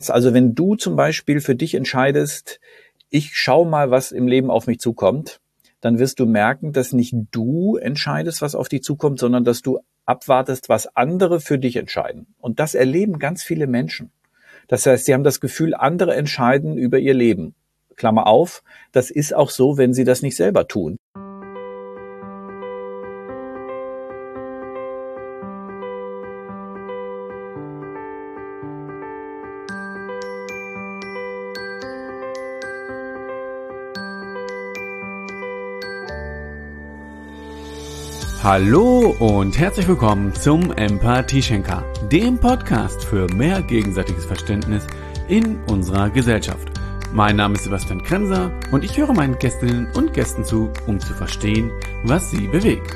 Also wenn du zum Beispiel für dich entscheidest, ich schau mal, was im Leben auf mich zukommt, dann wirst du merken, dass nicht du entscheidest, was auf dich zukommt, sondern dass du abwartest, was andere für dich entscheiden. Und das erleben ganz viele Menschen. Das heißt, sie haben das Gefühl, andere entscheiden über ihr Leben. Klammer auf, das ist auch so, wenn sie das nicht selber tun. Hallo und herzlich willkommen zum Empathieschenker, dem Podcast für mehr gegenseitiges Verständnis in unserer Gesellschaft. Mein Name ist Sebastian Krenser und ich höre meinen Gästinnen und Gästen zu, um zu verstehen, was sie bewegt.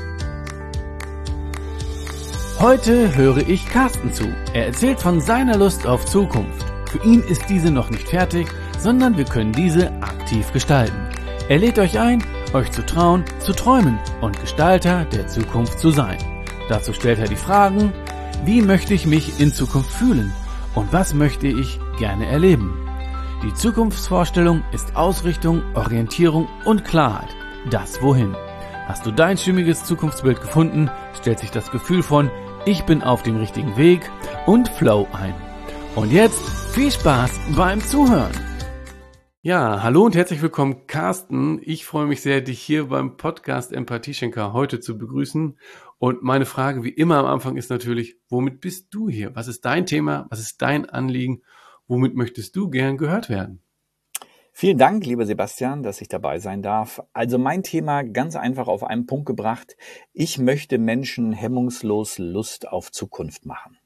Heute höre ich Carsten zu. Er erzählt von seiner Lust auf Zukunft. Für ihn ist diese noch nicht fertig, sondern wir können diese aktiv gestalten. Er lädt euch ein, euch zu trauen, zu träumen und Gestalter der Zukunft zu sein. Dazu stellt er die Fragen: Wie möchte ich mich in Zukunft fühlen und was möchte ich gerne erleben? Die Zukunftsvorstellung ist Ausrichtung, Orientierung und Klarheit. Das Wohin. Hast du dein stimmiges Zukunftsbild gefunden, stellt sich das Gefühl von Ich bin auf dem richtigen Weg und Flow ein. Und jetzt viel Spaß beim Zuhören. Ja, hallo und herzlich willkommen, Carsten. Ich freue mich sehr, dich hier beim Podcast Empathieschenker heute zu begrüßen. Und meine Frage, wie immer am Anfang, ist natürlich: Womit bist du hier? Was ist dein Thema? Was ist dein Anliegen? Womit möchtest du gern gehört werden? Vielen Dank, lieber Sebastian, dass ich dabei sein darf. Also mein Thema ganz einfach auf einen Punkt gebracht: Ich möchte Menschen hemmungslos Lust auf Zukunft machen.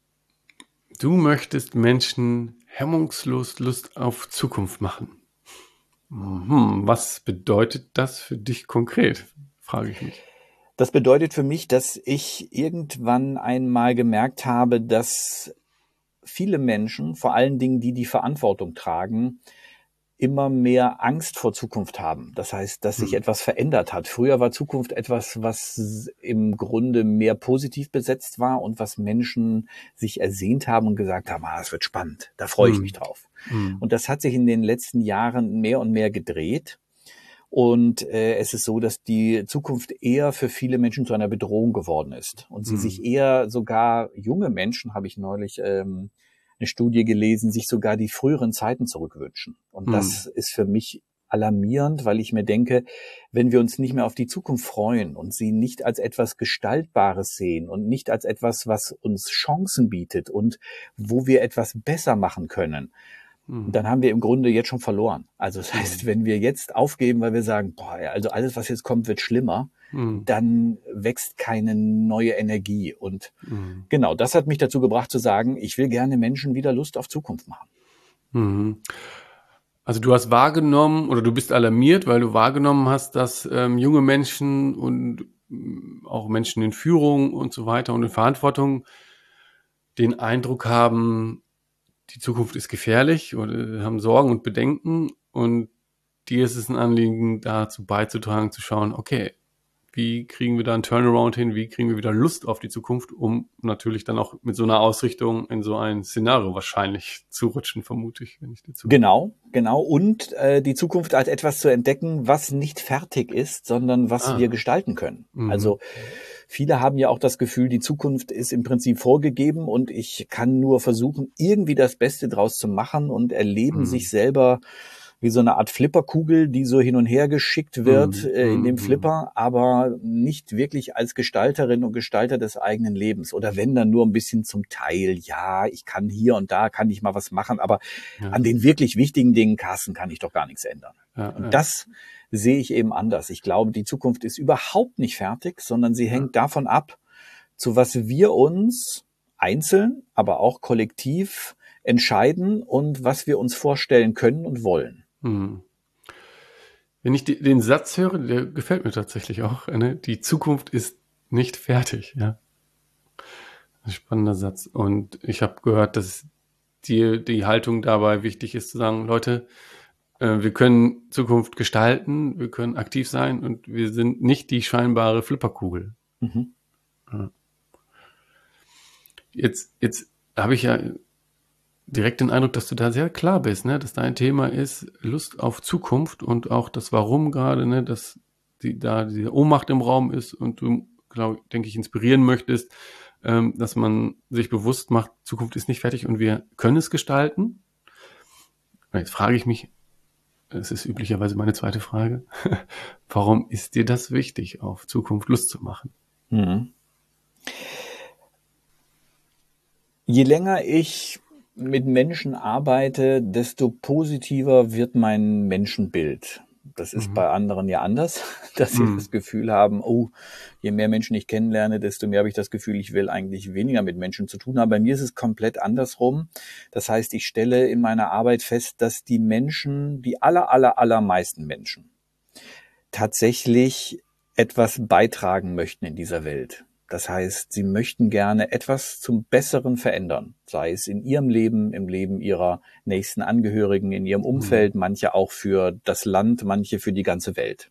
Du möchtest Menschen hemmungslos Lust auf Zukunft machen. Was bedeutet das für dich konkret, frage ich mich. Das bedeutet für mich, dass ich irgendwann einmal gemerkt habe, dass viele Menschen, vor allen Dingen die, die Verantwortung tragen, immer mehr Angst vor Zukunft haben. Das heißt, dass sich etwas verändert hat. Früher war Zukunft etwas, was im Grunde mehr positiv besetzt war und was Menschen sich ersehnt haben und gesagt haben, es wird spannend, da freue ich mich drauf. Und das hat sich in den letzten Jahren mehr und mehr gedreht. Und es ist so, dass die Zukunft eher für viele Menschen zu einer Bedrohung geworden ist. Und sie sich eher, sogar junge Menschen, habe ich neulich eine Studie gelesen, sich sogar die früheren Zeiten zurückwünschen. Und das ist für mich alarmierend, weil ich mir denke, wenn wir uns nicht mehr auf die Zukunft freuen und sie nicht als etwas Gestaltbares sehen und nicht als etwas, was uns Chancen bietet und wo wir etwas besser machen können, dann haben wir im Grunde jetzt schon verloren. Also das heißt, wenn wir jetzt aufgeben, weil wir sagen, also alles, was jetzt kommt, wird schlimmer, dann wächst keine neue Energie. Und genau, das hat mich dazu gebracht zu sagen, ich will gerne Menschen wieder Lust auf Zukunft machen. Also du hast wahrgenommen oder du bist alarmiert, weil du wahrgenommen hast, dass junge Menschen und auch Menschen in Führung und so weiter und in Verantwortung den Eindruck haben, die Zukunft ist gefährlich oder haben Sorgen und Bedenken, und dir ist es ein Anliegen, dazu beizutragen, zu schauen, okay, wie kriegen wir da einen Turnaround hin, wie kriegen wir wieder Lust auf die Zukunft, um natürlich dann auch mit so einer Ausrichtung in so ein Szenario wahrscheinlich zu rutschen, vermute ich, wenn ich dir zuhöre. Genau. Und die Zukunft als etwas zu entdecken, was nicht fertig ist, sondern was wir gestalten können. Also viele haben ja auch das Gefühl, die Zukunft ist im Prinzip vorgegeben und ich kann nur versuchen, irgendwie das Beste draus zu machen, und erleben sich selber wie so eine Art Flipperkugel, die so hin und her geschickt wird in dem Flipper, aber nicht wirklich als Gestalterin und Gestalter des eigenen Lebens. Oder wenn, dann nur ein bisschen zum Teil. Ja, ich kann hier und da, kann ich mal was machen, aber an den wirklich wichtigen Dingen, Carsten, kann ich doch gar nichts ändern. Und das sehe ich eben anders. Ich glaube, die Zukunft ist überhaupt nicht fertig, sondern sie hängt davon ab, zu was wir uns einzeln, aber auch kollektiv entscheiden und was wir uns vorstellen können und wollen. Wenn ich den Satz höre, der gefällt mir tatsächlich auch, ne? Die Zukunft ist nicht fertig, ja. Ein spannender Satz. Und ich habe gehört, dass dir die Haltung dabei wichtig ist, zu sagen, Leute, wir können Zukunft gestalten, wir können aktiv sein und wir sind nicht die scheinbare Flipperkugel. Ja. Jetzt habe ich ja direkt den Eindruck, dass du da sehr klar bist, ne? Dass dein Thema ist Lust auf Zukunft und auch das Warum gerade, ne? Dass da diese Ohnmacht im Raum ist und du, denke ich, inspirieren möchtest, dass man sich bewusst macht, Zukunft ist nicht fertig und wir können es gestalten. Und jetzt frage ich mich, das ist üblicherweise meine zweite Frage, warum ist dir das wichtig, auf Zukunft Lust zu machen? Mhm. Je länger ich mit Menschen arbeite, desto positiver wird mein Menschenbild. Das ist bei anderen ja anders, dass sie das Gefühl haben, oh, je mehr Menschen ich kennenlerne, desto mehr habe ich das Gefühl, ich will eigentlich weniger mit Menschen zu tun haben. Bei mir ist es komplett andersrum. Das heißt, ich stelle in meiner Arbeit fest, dass die Menschen, die allermeisten Menschen, tatsächlich etwas beitragen möchten in dieser Welt. Das heißt, sie möchten gerne etwas zum Besseren verändern, sei es in ihrem Leben, im Leben ihrer nächsten Angehörigen, in ihrem Umfeld, manche auch für das Land, manche für die ganze Welt.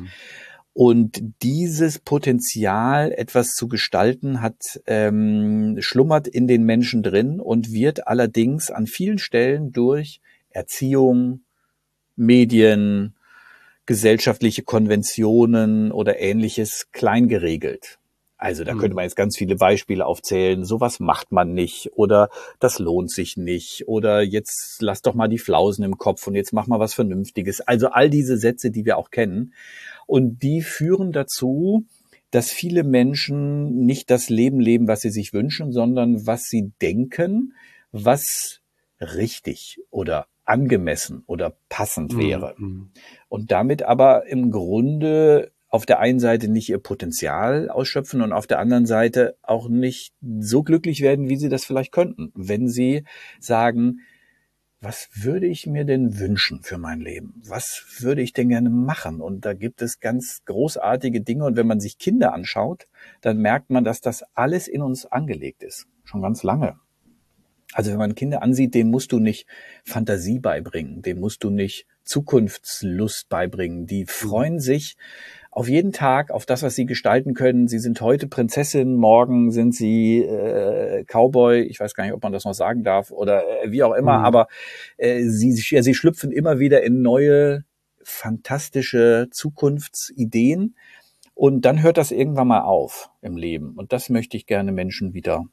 Und dieses Potenzial, etwas zu gestalten, schlummert in den Menschen drin und wird allerdings an vielen Stellen durch Erziehung, Medien, gesellschaftliche Konventionen oder Ähnliches klein geregelt. Also da könnte man jetzt ganz viele Beispiele aufzählen. Sowas macht man nicht oder das lohnt sich nicht oder jetzt lass doch mal die Flausen im Kopf und jetzt mach mal was Vernünftiges. Also all diese Sätze, die wir auch kennen. Und die führen dazu, dass viele Menschen nicht das Leben leben, was sie sich wünschen, sondern was sie denken, was richtig oder angemessen oder passend wäre. Und damit aber im Grunde auf der einen Seite nicht ihr Potenzial ausschöpfen und auf der anderen Seite auch nicht so glücklich werden, wie sie das vielleicht könnten, wenn sie sagen, was würde ich mir denn wünschen für mein Leben? Was würde ich denn gerne machen? Und da gibt es ganz großartige Dinge. Und wenn man sich Kinder anschaut, dann merkt man, dass das alles in uns angelegt ist. Schon ganz lange. Also wenn man Kinder ansieht, denen musst du nicht Fantasie beibringen, denen musst du nicht Zukunftslust beibringen. Die freuen sich auf jeden Tag, auf das, was sie gestalten können. Sie sind heute Prinzessin, morgen sind sie Cowboy. Ich weiß gar nicht, ob man das noch sagen darf oder wie auch immer. Aber sie schlüpfen immer wieder in neue, fantastische Zukunftsideen. Und dann hört das irgendwann mal auf im Leben. Und das möchte ich gerne Menschen wieder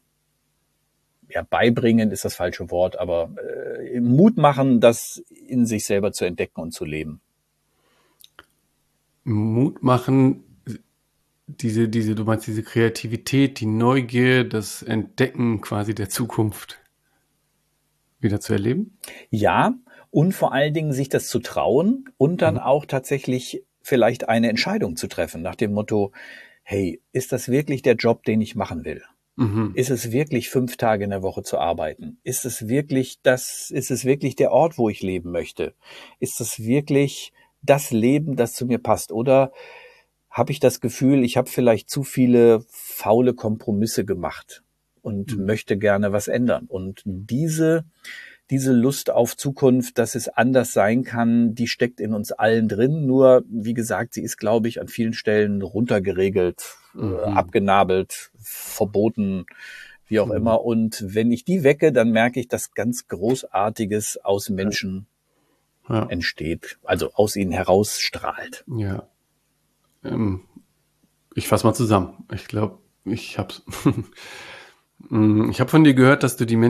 beibringen ist das falsche Wort, aber Mut machen, das in sich selber zu entdecken und zu leben. Mut machen, du meinst diese Kreativität, die Neugier, das Entdecken quasi der Zukunft wieder zu erleben? Ja, und vor allen Dingen sich das zu trauen und dann auch tatsächlich vielleicht eine Entscheidung zu treffen nach dem Motto, hey, ist das wirklich der Job, den ich machen will? Ist es wirklich 5 Tage in der Woche zu arbeiten? Ist es wirklich der Ort, wo ich leben möchte? Ist es wirklich das Leben, das zu mir passt? Oder habe ich das Gefühl, ich habe vielleicht zu viele faule Kompromisse gemacht und möchte gerne was ändern? Und diese Lust auf Zukunft, dass es anders sein kann, die steckt in uns allen drin. Nur, wie gesagt, sie ist, glaube ich, an vielen Stellen runtergeregelt, abgenabelt, verboten, wie auch immer. Und wenn ich die wecke, dann merke ich, dass ganz Großartiges aus Menschen entsteht, also aus ihnen herausstrahlt. Ja. Ich fasse mal zusammen. Ich glaube, ich hab's. Ich habe von dir gehört, dass du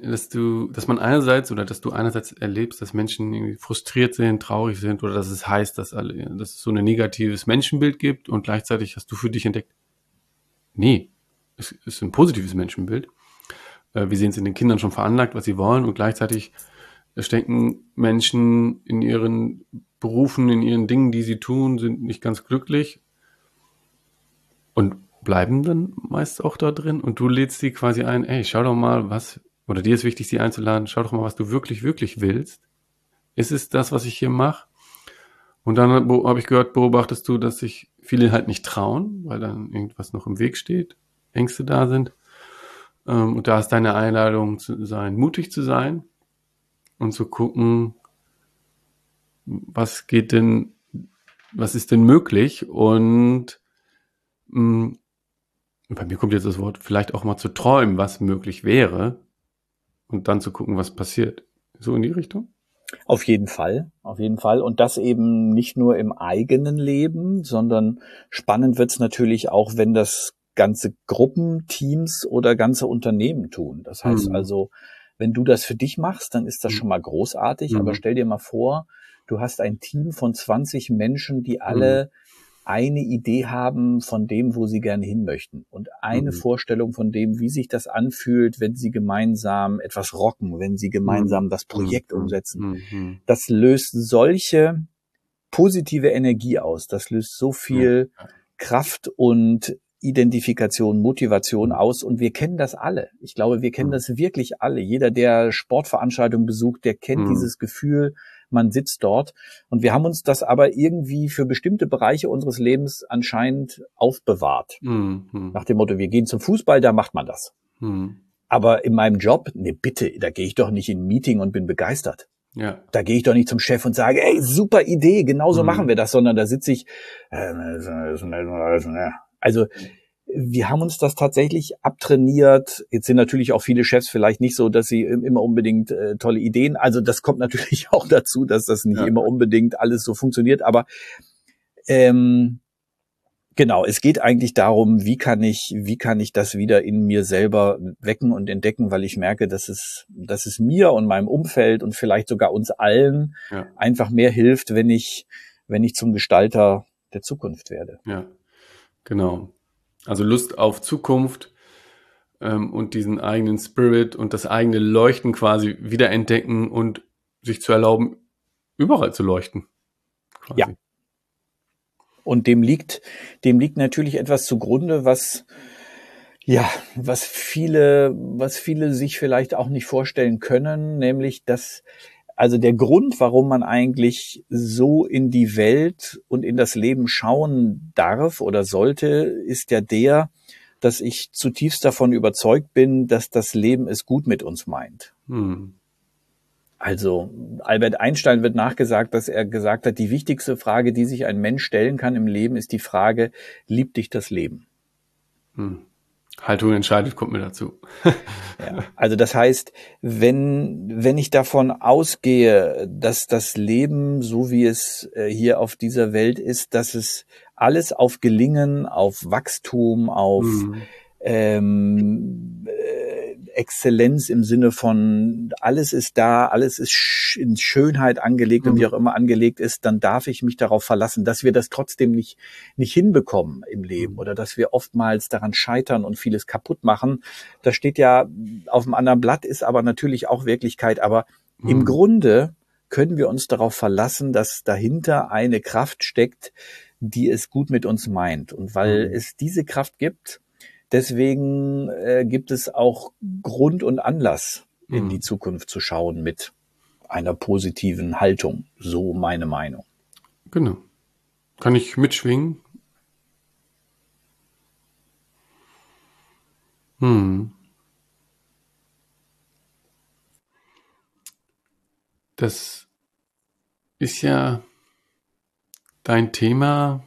einerseits erlebst, dass Menschen irgendwie frustriert sind, traurig sind oder dass es heißt, dass es so ein negatives Menschenbild gibt und gleichzeitig hast du für dich entdeckt, nee, es ist ein positives Menschenbild. Wir sehen es in den Kindern schon veranlagt, was sie wollen und gleichzeitig stecken Menschen in ihren Berufen, in ihren Dingen, die sie tun, sind nicht ganz glücklich und bleiben dann meist auch da drin und du lädst sie quasi ein, ey, schau doch mal, oder dir ist wichtig, sie einzuladen, schau doch mal, was du wirklich, wirklich willst. Ist es das, was ich hier mache? Und dann habe ich gehört, beobachtest du, dass sich viele halt nicht trauen, weil dann irgendwas noch im Weg steht, Ängste da sind. Und da ist deine Einladung zu sein, mutig zu sein und zu gucken, was ist denn möglich und bei mir kommt jetzt das Wort, vielleicht auch mal zu träumen, was möglich wäre und dann zu gucken, was passiert. So in die Richtung? Auf jeden Fall, auf jeden Fall. Und das eben nicht nur im eigenen Leben, sondern spannend wird's natürlich auch, wenn das ganze Gruppen, Teams oder ganze Unternehmen tun. Das heißt also, wenn du das für dich machst, dann ist das schon mal großartig. Aber stell dir mal vor, du hast ein Team von 20 Menschen, die alle eine Idee haben von dem, wo sie gerne hin möchten und eine Vorstellung von dem, wie sich das anfühlt, wenn sie gemeinsam etwas rocken, wenn sie gemeinsam das Projekt umsetzen. Das löst solche positive Energie aus. Das löst so viel Kraft und Identifikation, Motivation aus. Und wir kennen das alle. Ich glaube, wir kennen das wirklich alle. Jeder, der Sportveranstaltungen besucht, der kennt dieses Gefühl, man sitzt dort. Und wir haben uns das aber irgendwie für bestimmte Bereiche unseres Lebens anscheinend aufbewahrt. Nach dem Motto, wir gehen zum Fußball, da macht man das. Aber in meinem Job, nee, bitte, da gehe ich doch nicht in ein Meeting und bin begeistert. Ja. Da gehe ich doch nicht zum Chef und sage, ey, super Idee, genauso machen wir das, sondern da sitze ich, also wir haben uns das tatsächlich abtrainiert. Jetzt sind natürlich auch viele Chefs vielleicht nicht so, dass sie immer unbedingt tolle Ideen, also das kommt natürlich auch dazu, dass das nicht immer unbedingt alles so funktioniert, aber genau, es geht eigentlich darum, wie kann ich das wieder in mir selber wecken und entdecken, weil ich merke, dass es mir und meinem Umfeld und vielleicht sogar uns allen einfach mehr hilft, wenn ich zum Gestalter der Zukunft werde. Ja, genau. Also Lust auf Zukunft und diesen eigenen Spirit und das eigene Leuchten quasi wieder entdecken und sich zu erlauben, überall zu leuchten. Quasi. Ja. Und dem liegt natürlich etwas zugrunde, was viele sich vielleicht auch nicht vorstellen können, nämlich also der Grund, warum man eigentlich so in die Welt und in das Leben schauen darf oder sollte, ist ja der, dass ich zutiefst davon überzeugt bin, dass das Leben es gut mit uns meint. Also Albert Einstein wird nachgesagt, dass er gesagt hat, die wichtigste Frage, die sich ein Mensch stellen kann im Leben, ist die Frage, liebt dich das Leben? Haltung entscheidet, kommt mir dazu. Ja, also das heißt, wenn ich davon ausgehe, dass das Leben, so wie es hier auf dieser Welt ist, dass es alles auf Gelingen, auf Wachstum, auf Exzellenz im Sinne von alles ist da, alles ist in Schönheit angelegt und wie auch immer angelegt ist, dann darf ich mich darauf verlassen, dass wir das trotzdem nicht hinbekommen im Leben oder dass wir oftmals daran scheitern und vieles kaputt machen. Das steht ja auf dem anderen Blatt, ist aber natürlich auch Wirklichkeit. Aber im Grunde können wir uns darauf verlassen, dass dahinter eine Kraft steckt, die es gut mit uns meint. Und weil es diese Kraft gibt, deswegen gibt es auch Grund und Anlass, in die Zukunft zu schauen mit einer positiven Haltung. So meine Meinung. Genau. Kann ich mitschwingen? Das ist ja dein Thema,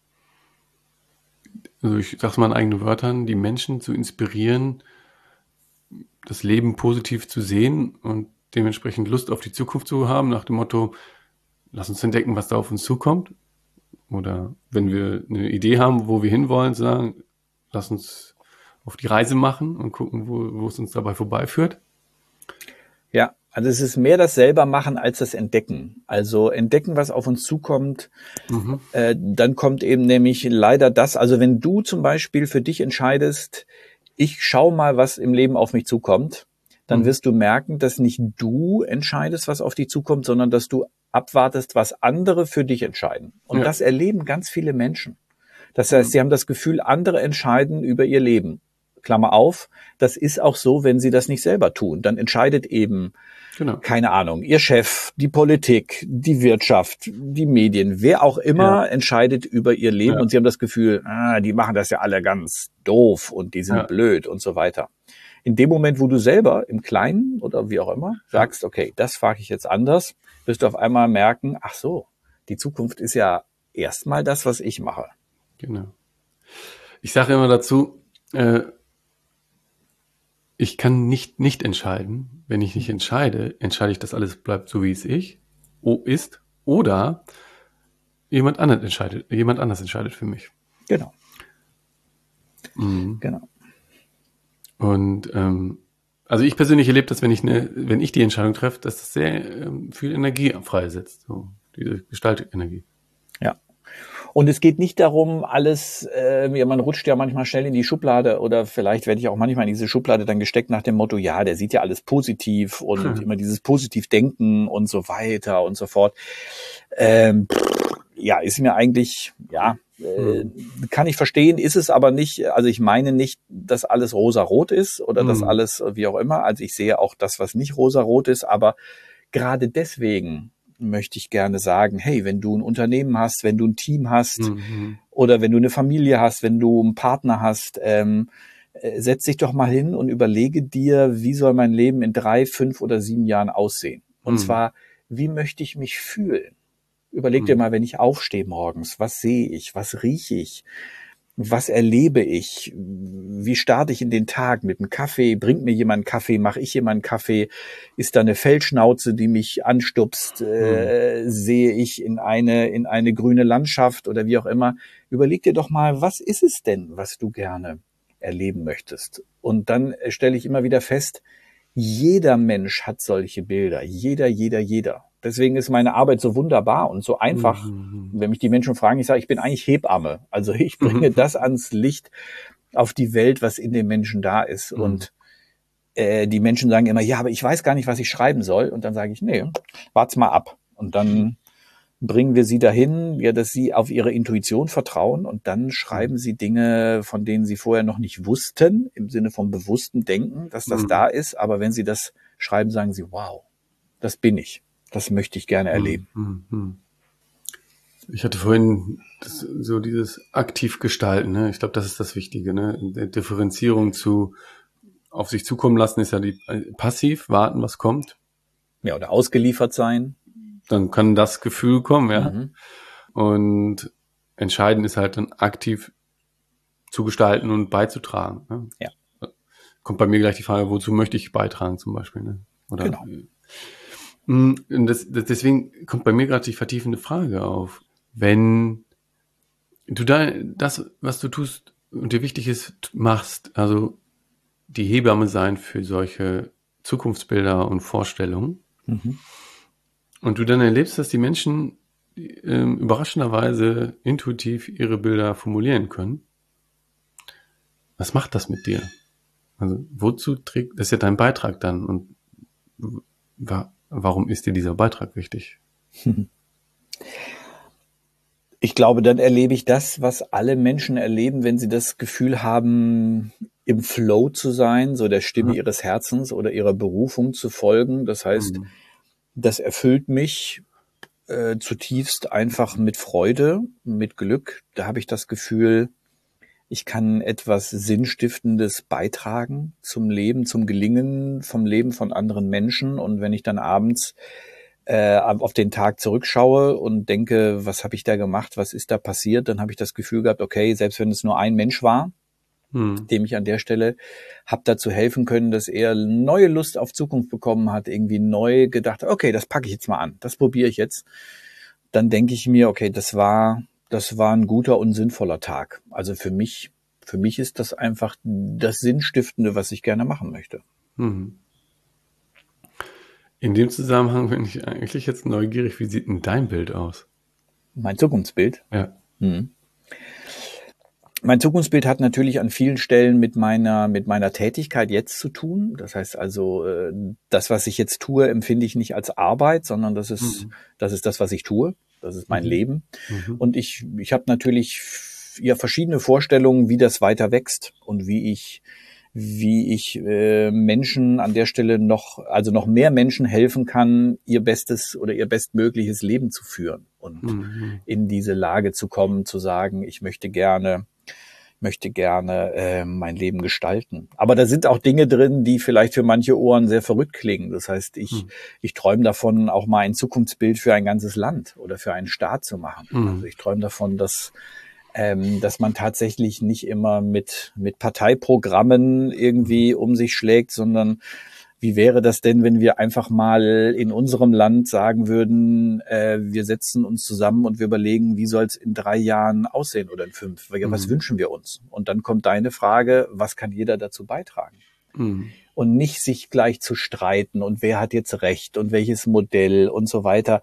also ich sag's mal in eigenen Wörtern, die Menschen zu inspirieren, das Leben positiv zu sehen und dementsprechend Lust auf die Zukunft zu haben, nach dem Motto, lass uns entdecken, was da auf uns zukommt. Oder wenn wir eine Idee haben, wo wir hinwollen, sagen, lass uns auf die Reise machen und gucken, wo es uns dabei vorbeiführt. Ja, also es ist mehr das selber machen als das Entdecken. Also entdecken, was auf uns zukommt, dann kommt eben nämlich leider das, also wenn du zum Beispiel für dich entscheidest, ich schau mal, was im Leben auf mich zukommt, dann wirst du merken, dass nicht du entscheidest, was auf dich zukommt, sondern dass du abwartest, was andere für dich entscheiden. Und das erleben ganz viele Menschen. Das heißt, sie haben das Gefühl, andere entscheiden über ihr Leben. Klammer auf, das ist auch so, wenn sie das nicht selber tun. Dann entscheidet eben, keine Ahnung, ihr Chef, die Politik, die Wirtschaft, die Medien, wer auch immer entscheidet über ihr Leben und sie haben das Gefühl, die machen das ja alle ganz doof und die sind blöd und so weiter. In dem Moment, wo du selber im Kleinen oder wie auch immer sagst, okay, das frage ich jetzt anders, wirst du auf einmal merken, ach so, die Zukunft ist ja erstmal das, was ich mache. Genau. Ich sage immer dazu, ich kann nicht entscheiden. Wenn ich nicht entscheide, entscheide ich, dass alles bleibt so, wie es ist. Oder jemand anders entscheidet für mich. Genau. Mhm. Genau. Und also ich persönlich erlebe das, wenn ich die Entscheidung treffe, dass das sehr viel Energie freisetzt, so diese Gestaltenergie. Ja. Und es geht nicht darum, alles, man rutscht ja manchmal schnell in die Schublade oder vielleicht werde ich auch manchmal in diese Schublade dann gesteckt nach dem Motto, ja, der sieht ja alles positiv und immer dieses Positivdenken und so weiter und so fort. Ja, ist mir eigentlich, kann ich verstehen, ist es aber nicht. Also ich meine nicht, dass alles rosa-rot ist oder dass alles wie auch immer. Also ich sehe auch das, was nicht rosa-rot ist, aber gerade deswegen möchte ich gerne sagen, hey, wenn du ein Unternehmen hast, wenn du ein Team hast oder wenn du eine Familie hast, wenn du einen Partner hast, setz dich doch mal hin und überlege dir, wie soll mein Leben in 3, 5 oder 7 Jahren aussehen? Und zwar, wie möchte ich mich fühlen? Überleg dir mal, wenn ich aufstehe morgens, was sehe ich, was rieche ich, was erlebe ich, wie starte ich in den Tag mit einem Kaffee, bringt mir jemand einen Kaffee, mache ich jemand einen Kaffee, ist da eine Feldschnauze, die mich anstupst, sehe ich in eine grüne Landschaft oder wie auch immer. Überleg dir doch mal, was ist es denn, was du gerne erleben möchtest? Und dann stelle ich immer wieder fest, jeder Mensch hat solche Bilder, jeder. Deswegen ist meine Arbeit so wunderbar und so einfach. Wenn mich die Menschen fragen, ich sage, ich bin eigentlich Hebamme. Also ich bringe das ans Licht auf die Welt, was in den Menschen da ist. Und die Menschen sagen immer, ja, aber ich weiß gar nicht, was ich schreiben soll. Und dann sage ich, nee, wart's mal ab. Und dann bringen wir sie dahin, ja, dass sie auf ihre Intuition vertrauen und dann schreiben sie Dinge, von denen sie vorher noch nicht wussten, im Sinne von bewusstem Denken, dass das da ist. Aber wenn sie das schreiben, sagen sie, wow, das bin ich. Das möchte ich gerne erleben. Ich hatte vorhin dieses aktiv gestalten, ne? Ich glaube, das ist das Wichtige, ne? Die Differenzierung zu auf sich zukommen lassen ist ja die passiv warten, was kommt. Ja, oder ausgeliefert sein. Dann kann das Gefühl kommen, ja. Und entscheidend ist halt dann aktiv zu gestalten und beizutragen. Ne? Ja. Kommt bei mir gleich die Frage, wozu möchte ich beitragen zum Beispiel, ne? Oder, genau. Und deswegen kommt bei mir gerade die vertiefende Frage auf. Wenn du das, was du tust und dir wichtig ist, machst, also die Hebamme sein für solche Zukunftsbilder und Vorstellungen, und du dann erlebst, dass die Menschen überraschenderweise intuitiv ihre Bilder formulieren können, was macht das mit dir? Also wozu trägt, das ist ja dein Beitrag dann, und warum ist dir dieser Beitrag wichtig? Ich glaube, dann erlebe ich das, was alle Menschen erleben, wenn sie das Gefühl haben, im Flow zu sein, so der Stimme ihres Herzens oder ihrer Berufung zu folgen. Das heißt, das erfüllt mich zutiefst einfach mit Freude, mit Glück. Da habe ich das Gefühl, ich kann etwas Sinnstiftendes beitragen zum Leben, zum Gelingen vom Leben von anderen Menschen. Und wenn ich dann abends auf den Tag zurückschaue und denke, was habe ich da gemacht, was ist da passiert, dann habe ich das Gefühl gehabt, okay, selbst wenn es nur ein Mensch war, dem ich an der Stelle habe dazu helfen können, dass er neue Lust auf Zukunft bekommen hat, irgendwie neu gedacht, okay, das packe ich jetzt mal an, das probiere ich jetzt, dann denke ich mir, okay, das war ein guter und sinnvoller Tag. Also für mich ist das einfach das Sinnstiftende, was ich gerne machen möchte. In dem Zusammenhang bin ich eigentlich jetzt neugierig, wie sieht denn dein Bild aus? Mein Zukunftsbild? Ja. Mein Zukunftsbild hat natürlich an vielen Stellen mit meiner Tätigkeit jetzt zu tun. Das heißt also, das, was ich jetzt tue, empfinde ich nicht als Arbeit, sondern das ist das, was ich tue. Das ist mein Leben. Und ich habe natürlich verschiedene Vorstellungen, wie das weiter wächst und wie ich Menschen an der Stelle noch mehr Menschen helfen kann, ihr bestes oder ihr bestmögliches Leben zu führen und in diese Lage zu kommen, zu sagen, ich möchte gerne mein Leben gestalten. Aber da sind auch Dinge drin, die vielleicht für manche Ohren sehr verrückt klingen. Das heißt, ich träume davon, auch mal ein Zukunftsbild für ein ganzes Land oder für einen Staat zu machen. Also ich träume davon, dass dass man tatsächlich nicht immer mit Parteiprogrammen irgendwie um sich schlägt, sondern wie wäre das denn, wenn wir einfach mal in unserem Land sagen würden, wir setzen uns zusammen und wir überlegen, wie soll es in 3 Jahren aussehen oder in 5? Was wünschen wir uns? Und dann kommt deine Frage, was kann jeder dazu beitragen? Und nicht sich gleich zu streiten und wer hat jetzt recht und welches Modell und so weiter.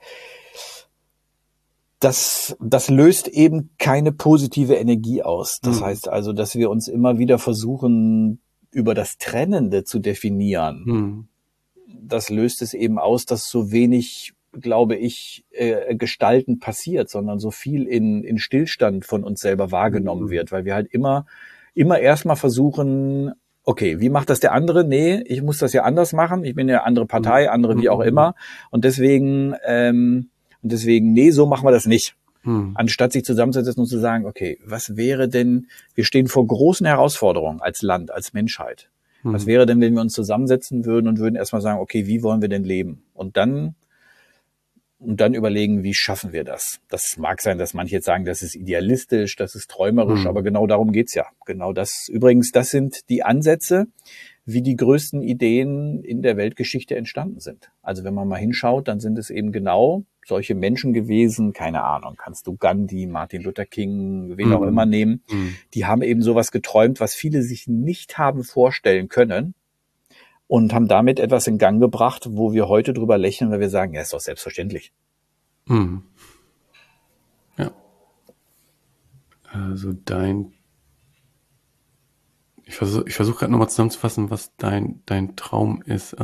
Das löst eben keine positive Energie aus. Das heißt also, dass wir uns immer wieder versuchen, über das Trennende zu definieren. Das löst es eben aus, dass so wenig, glaube ich, gestalten passiert, sondern so viel in Stillstand von uns selber wahrgenommen wird, weil wir halt immer erstmal versuchen, okay, wie macht das der andere? Nee, ich muss das ja anders machen. Ich bin ja andere Partei, andere wie auch immer. Und deswegen, nee, so machen wir das nicht. Anstatt sich zusammenzusetzen und zu sagen, okay, was wäre denn, wir stehen vor großen Herausforderungen als Land, als Menschheit. Was wäre denn, wenn wir uns zusammensetzen würden und würden erstmal sagen, okay, wie wollen wir denn leben? Und dann überlegen, wie schaffen wir das? Das mag sein, dass manche jetzt sagen, das ist idealistisch, das ist träumerisch, aber genau darum geht's ja. Genau das, übrigens, das sind die Ansätze, wie die größten Ideen in der Weltgeschichte entstanden sind. Also wenn man mal hinschaut, dann sind es eben genau solche Menschen gewesen, keine Ahnung, kannst du Gandhi, Martin Luther King, wen auch immer nehmen, die haben eben sowas geträumt, was viele sich nicht haben vorstellen können und haben damit etwas in Gang gebracht, wo wir heute drüber lächeln, weil wir sagen, ja, ist doch selbstverständlich. Ja. Also ich versuche gerade nochmal zusammenzufassen, was dein Traum ist.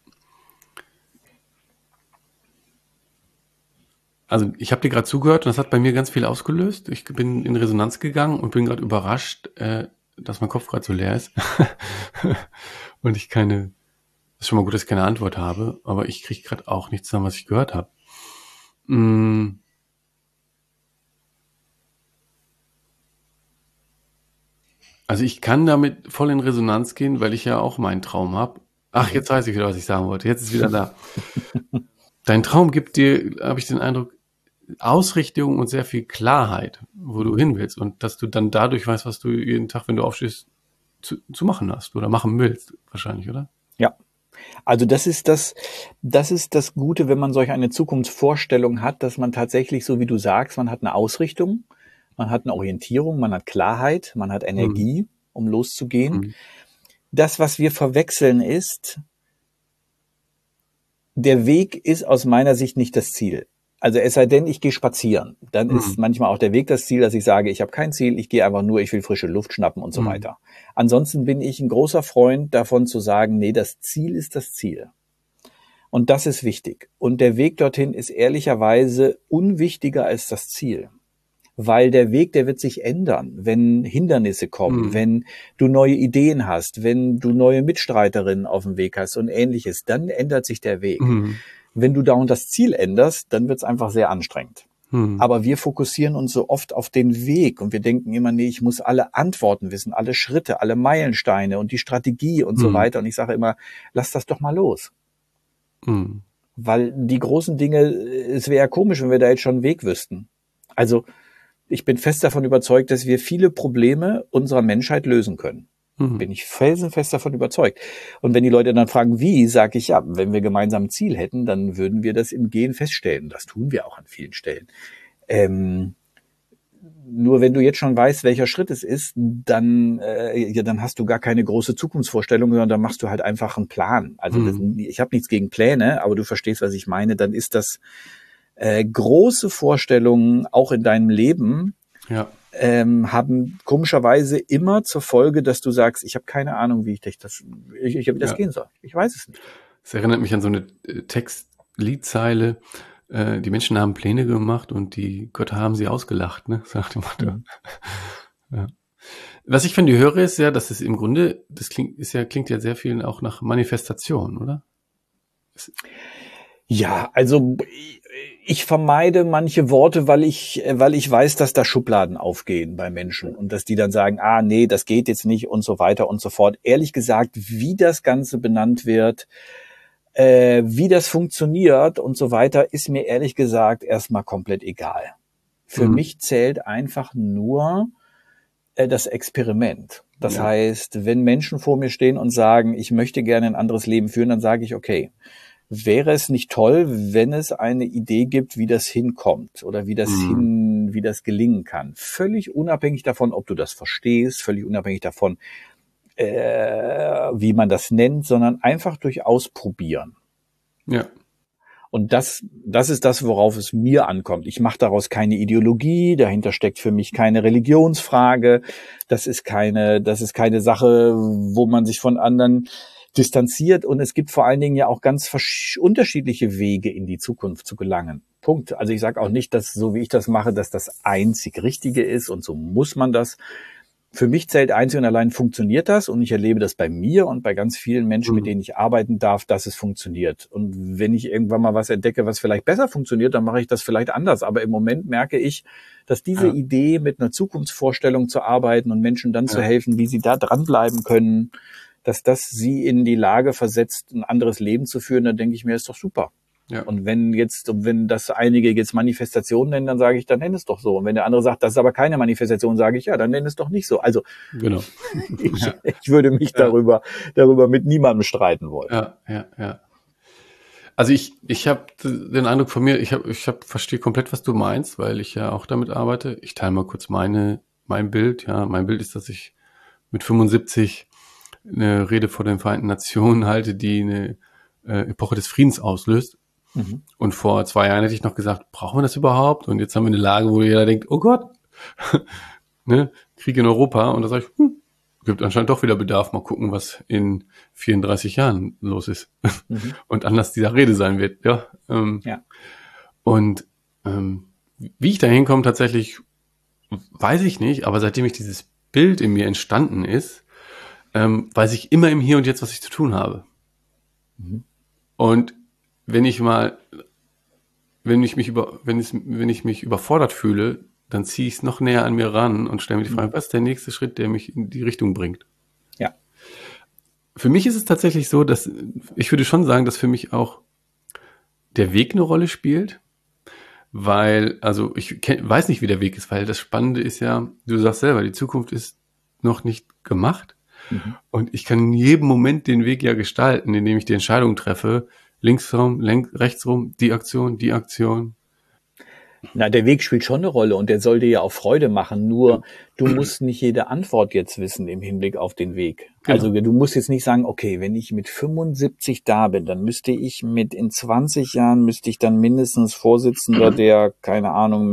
Also ich habe dir gerade zugehört und das hat bei mir ganz viel ausgelöst. Ich bin in Resonanz gegangen und bin gerade überrascht, dass mein Kopf gerade so leer ist. Und das ist schon mal gut, dass ich keine Antwort habe, aber ich kriege gerade auch nichts zusammen, was ich gehört habe. Also ich kann damit voll in Resonanz gehen, weil ich ja auch meinen Traum habe. Ach, jetzt weiß ich wieder, was ich sagen wollte. Jetzt ist wieder da. Dein Traum gibt dir, habe ich den Eindruck, Ausrichtung und sehr viel Klarheit, wo du hin willst und dass du dann dadurch weißt, was du jeden Tag, wenn du aufstehst, zu machen hast oder machen willst, wahrscheinlich, oder? Ja. Also das ist das Gute, wenn man solch eine Zukunftsvorstellung hat, dass man tatsächlich, so wie du sagst, man hat eine Ausrichtung, man hat eine Orientierung, man hat Klarheit, man hat Energie, um loszugehen. Das, was wir verwechseln, ist, der Weg ist aus meiner Sicht nicht das Ziel. Also es sei denn, ich gehe spazieren. Dann ist manchmal auch der Weg das Ziel, dass ich sage, ich habe kein Ziel, ich gehe einfach nur, ich will frische Luft schnappen und so weiter. Ansonsten bin ich ein großer Freund davon zu sagen, nee, das Ziel ist das Ziel. Und das ist wichtig. Und der Weg dorthin ist ehrlicherweise unwichtiger als das Ziel. Weil der Weg, der wird sich ändern, wenn Hindernisse kommen, wenn du neue Ideen hast, wenn du neue Mitstreiterinnen auf dem Weg hast und Ähnliches, dann ändert sich der Weg. Wenn du dauernd das Ziel änderst, dann wird es einfach sehr anstrengend. Aber wir fokussieren uns so oft auf den Weg und wir denken immer, nee, ich muss alle Antworten wissen, alle Schritte, alle Meilensteine und die Strategie und so weiter. Und ich sage immer, lass das doch mal los. Weil die großen Dinge, es wäre ja komisch, wenn wir da jetzt schon einen Weg wüssten. Also ich bin fest davon überzeugt, dass wir viele Probleme unserer Menschheit lösen können. Bin ich felsenfest davon überzeugt. Und wenn die Leute dann fragen, wie, sage ich, ja, wenn wir gemeinsam ein Ziel hätten, dann würden wir das im Gehen feststellen. Das tun wir auch an vielen Stellen. Nur wenn du jetzt schon weißt, welcher Schritt es ist, dann hast du gar keine große Zukunftsvorstellung, sondern dann machst du halt einfach einen Plan. Also ich habe nichts gegen Pläne, aber du verstehst, was ich meine. Dann ist das große Vorstellungen auch in deinem Leben, haben komischerweise immer zur Folge, dass du sagst, ich habe keine Ahnung, wie das gehen soll. Ich weiß es nicht. Das erinnert mich an so eine Textliedzeile. Die Menschen haben Pläne gemacht und die Götter haben sie ausgelacht, ne? Sagt dem Motto. Ja. Was ich von dir höre, ist ja, dass es im Grunde, klingt ja sehr viel auch nach Manifestation, oder? Ja, also ich vermeide manche Worte, weil ich weiß, dass da Schubladen aufgehen bei Menschen und dass die dann sagen, nee, das geht jetzt nicht und so weiter und so fort. Ehrlich gesagt, wie das Ganze benannt wird, wie das funktioniert und so weiter, ist mir ehrlich gesagt erstmal komplett egal. Für mich zählt einfach nur das Experiment. Das heißt, wenn Menschen vor mir stehen und sagen, ich möchte gerne ein anderes Leben führen, dann sage ich, okay, wäre es nicht toll, wenn es eine Idee gibt, wie das hinkommt oder wie das gelingen kann? Völlig unabhängig davon, ob du das verstehst, völlig unabhängig davon, wie man das nennt, sondern einfach durch Ausprobieren. Ja. Und das ist das, worauf es mir ankommt. Ich mache daraus keine Ideologie, dahinter steckt für mich keine Religionsfrage. Das ist keine Sache, wo man sich von anderen distanziert. Und es gibt vor allen Dingen ja auch ganz unterschiedliche Wege, in die Zukunft zu gelangen. Punkt. Also ich sage auch nicht, dass so wie ich das mache, dass das einzig Richtige ist und so muss man das. Für mich zählt einzig und allein, funktioniert das? Und ich erlebe das bei mir und bei ganz vielen Menschen, mit denen ich arbeiten darf, dass es funktioniert. Und wenn ich irgendwann mal was entdecke, was vielleicht besser funktioniert, dann mache ich das vielleicht anders. Aber im Moment merke ich, dass diese Idee, mit einer Zukunftsvorstellung zu arbeiten und Menschen dann zu helfen, wie sie da dranbleiben können, dass das sie in die Lage versetzt, ein anderes Leben zu führen, dann denke ich mir, ist doch super. Ja. Und wenn das einige jetzt Manifestation nennen, dann sage ich, dann nenn es doch so. Und wenn der andere sagt, das ist aber keine Manifestation, sage ich, ja, dann nenn es doch nicht so. Also genau. ich würde mich darüber mit niemandem streiten wollen. Ja. Also ich habe den Eindruck von mir, ich verstehe komplett, was du meinst, weil ich ja auch damit arbeite. Ich teile mal kurz mein Bild. Ja, mein Bild ist, dass ich mit 75 eine Rede vor den Vereinten Nationen halte, die eine Epoche des Friedens auslöst. Und vor 2 Jahren hätte ich noch gesagt, brauchen wir das überhaupt? Und jetzt haben wir eine Lage, wo jeder denkt, oh Gott, ne, Krieg in Europa. Und da sage ich, gibt anscheinend doch wieder Bedarf. Mal gucken, was in 34 Jahren los ist. Und Anlass dieser Rede sein wird. Ja. Und wie ich da hinkomme, tatsächlich weiß ich nicht. Aber seitdem ich dieses Bild in mir entstanden ist, weiß ich immer im Hier und Jetzt, was ich zu tun habe. Und wenn ich mich überfordert fühle, dann ziehe ich es noch näher an mir ran und stelle mir die Frage, was ist der nächste Schritt, der mich in die Richtung bringt? Ja. Für mich ist es tatsächlich so, dass ich würde schon sagen, dass für mich auch der Weg eine Rolle spielt, weil, also ich weiß nicht, wie der Weg ist, weil das Spannende ist ja, du sagst selber, die Zukunft ist noch nicht gemacht und ich kann in jedem Moment den Weg ja gestalten, indem ich die Entscheidung treffe, links rum, rechts rum, die Aktion. Na, der Weg spielt schon eine Rolle und der soll dir ja auch Freude machen. Nur du musst nicht jede Antwort jetzt wissen im Hinblick auf den Weg. Genau. Also du musst jetzt nicht sagen, okay, wenn ich mit 75 da bin, dann in 20 Jahren müsste ich dann mindestens Vorsitzender der, keine Ahnung,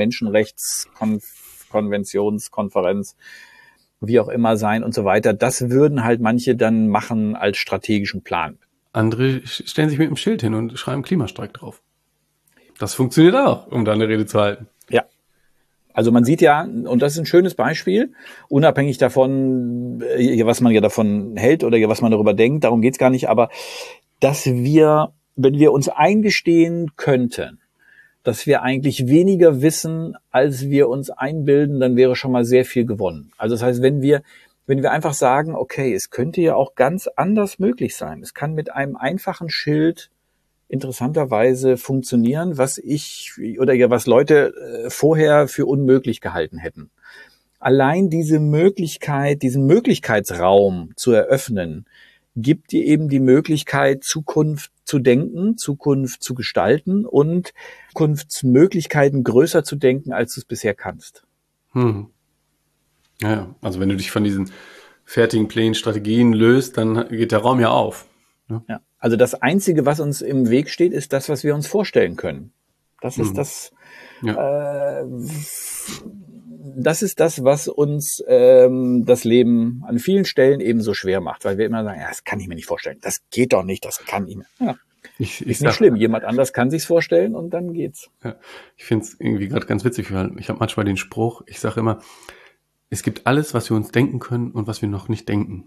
Menschenrechtskonventionskonferenz, wie auch immer sein und so weiter. Das würden halt manche dann machen als strategischen Plan. Andere stellen sich mit einem Schild hin und schreiben Klimastreik drauf. Das funktioniert auch, um da eine Rede zu halten. Ja. Also man sieht ja, und das ist ein schönes Beispiel, unabhängig davon, was man ja davon hält oder was man darüber denkt, darum geht's gar nicht, aber dass wir, wenn wir uns eingestehen könnten, dass wir eigentlich weniger wissen, als wir uns einbilden, dann wäre schon mal sehr viel gewonnen. Also das heißt, wenn wir einfach sagen, okay, es könnte ja auch ganz anders möglich sein. Es kann mit einem einfachen Schild interessanterweise funktionieren, was Leute vorher für unmöglich gehalten hätten. Allein diesen Möglichkeitsraum zu eröffnen, gibt dir eben die Möglichkeit, Zukunft zu denken, Zukunft zu gestalten und Zukunftsmöglichkeiten größer zu denken, als du es bisher kannst. Ja, also wenn du dich von diesen fertigen Plänen, Strategien löst, dann geht der Raum ja auf. Ne? Ja, also das Einzige, was uns im Weg steht, ist das, was wir uns vorstellen können. Das ist das ist das, was uns das Leben an vielen Stellen eben so schwer macht, weil wir immer sagen, ja, das kann ich mir nicht vorstellen, das geht doch nicht, das kann ich mir. Ja. Ist nicht schlimm, jemand anders kann sich's vorstellen und dann geht's. Ja, ich finde es irgendwie gerade ganz witzig, weil ich habe manchmal den Spruch, ich sage immer, es gibt alles, was wir uns denken können und was wir noch nicht denken.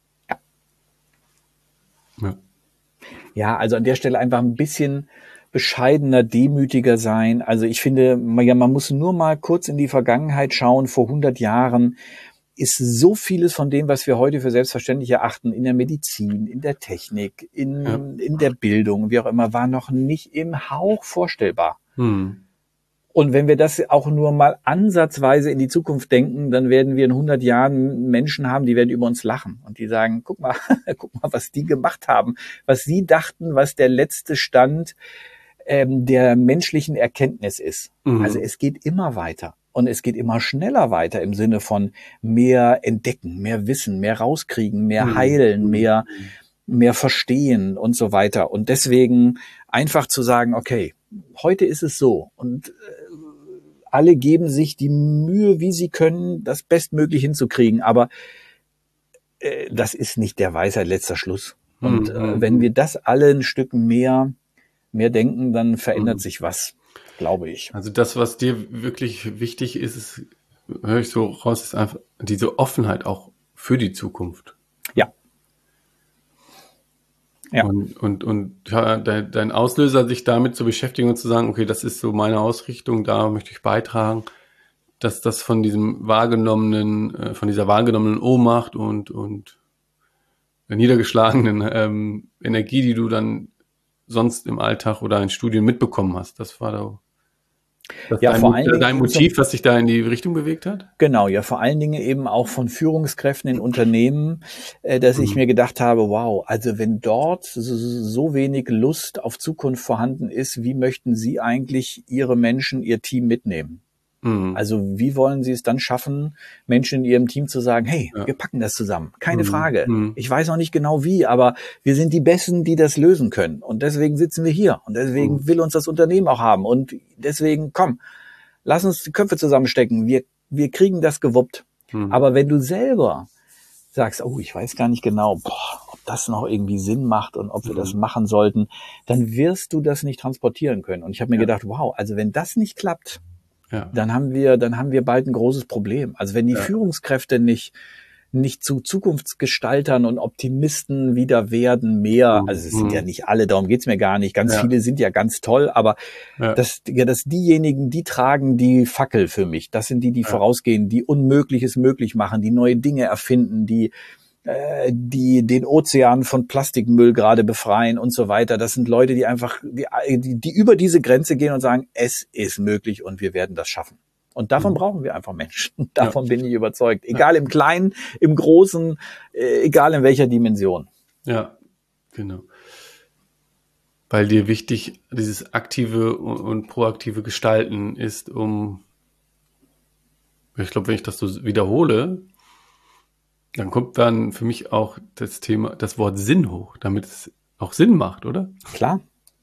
Ja, also an der Stelle einfach ein bisschen bescheidener, demütiger sein. Also ich finde, man muss nur mal kurz in die Vergangenheit schauen. Vor 100 Jahren ist so vieles von dem, was wir heute für selbstverständlich erachten, in der Medizin, in der Technik, in der Bildung, wie auch immer, war noch nicht im Hauch vorstellbar. Und Und wenn wir das auch nur mal ansatzweise in die Zukunft denken, dann werden wir in 100 Jahren Menschen haben, die werden über uns lachen und die sagen, guck mal, was die gemacht haben, was sie dachten, was der letzte Stand der menschlichen Erkenntnis ist. Also es geht immer weiter und es geht immer schneller weiter im Sinne von mehr entdecken, mehr wissen, mehr rauskriegen, mehr heilen, mehr verstehen und so weiter. Und deswegen einfach zu sagen, okay, heute ist es so und alle geben sich die Mühe, wie sie können, das bestmöglich hinzukriegen. Aber das ist nicht der Weisheit letzter Schluss. Und wenn wir das alle ein Stück mehr denken, dann verändert sich was, glaube ich. Also das, was dir wirklich wichtig ist, höre ich so raus, ist einfach diese Offenheit auch für die Zukunft. Ja. Ja. Und ja, dein Auslöser, sich damit zu beschäftigen und zu sagen, okay, das ist so meine Ausrichtung, da möchte ich beitragen, dass das von dieser wahrgenommenen Ohnmacht und der niedergeschlagenen Energie, die du dann sonst im Alltag oder in Studien mitbekommen hast, das war da dein Motiv, was dich da in die Richtung bewegt hat? Genau, ja, vor allen Dingen eben auch von Führungskräften in Unternehmen, dass ich mir gedacht habe, wow, also wenn dort so wenig Lust auf Zukunft vorhanden ist, wie möchten Sie eigentlich Ihre Menschen, Ihr Team mitnehmen? Also wie wollen Sie es dann schaffen, Menschen in Ihrem Team zu sagen, hey, wir packen das zusammen, keine Frage. Ich weiß noch nicht genau wie, aber wir sind die Besten, die das lösen können. Und deswegen sitzen wir hier und deswegen will uns das Unternehmen auch haben. Und deswegen, komm, lass uns die Köpfe zusammenstecken. Wir kriegen das gewuppt. Aber wenn du selber sagst, oh, ich weiß gar nicht genau, ob das noch irgendwie Sinn macht und ob wir das machen sollten, dann wirst du das nicht transportieren können. Und ich habe mir gedacht, wow, also wenn das nicht klappt, dann haben wir bald ein großes Problem. Also wenn die Führungskräfte nicht zu Zukunftsgestaltern und Optimisten wieder werden, mehr, also es sind ja nicht alle, darum geht's mir gar nicht, ganz viele sind ja ganz toll, aber dass diejenigen, die tragen die Fackel für mich, das sind die vorausgehen, die Unmögliches möglich machen, die neue Dinge erfinden, die den Ozean von Plastikmüll gerade befreien und so weiter. Das sind Leute, die einfach, die über diese Grenze gehen und sagen, es ist möglich und wir werden das schaffen. Und davon brauchen wir einfach Menschen. Davon bin ich überzeugt. Egal im Kleinen, im Großen, egal in welcher Dimension. Ja, genau. Weil dir wichtig dieses aktive und proaktive Gestalten ist, ich glaube, wenn ich das so wiederhole, dann kommt dann für mich auch das Wort Sinn hoch, damit es auch Sinn macht, oder? Klar.